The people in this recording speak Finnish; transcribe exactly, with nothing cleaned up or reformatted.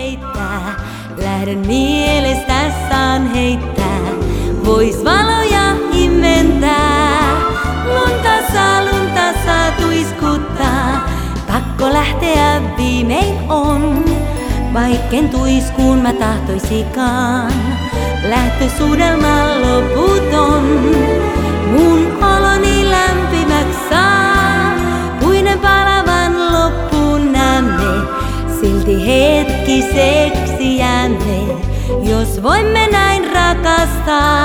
heittää. Lähdön mielestä saan heittää. Vois valoja immentää. Lunta saa, lunta saa tuiskuttaa. Pakko lähteä viimein on. Vaikken tuiskuun mä tahtoisikaan. Lähtösuudelma loputon. Mun oloni lämpimäks saa. Puinen palavan loppuun näemme. Silti hetkiseksi jäämme. Jos voimme näin rakastaa.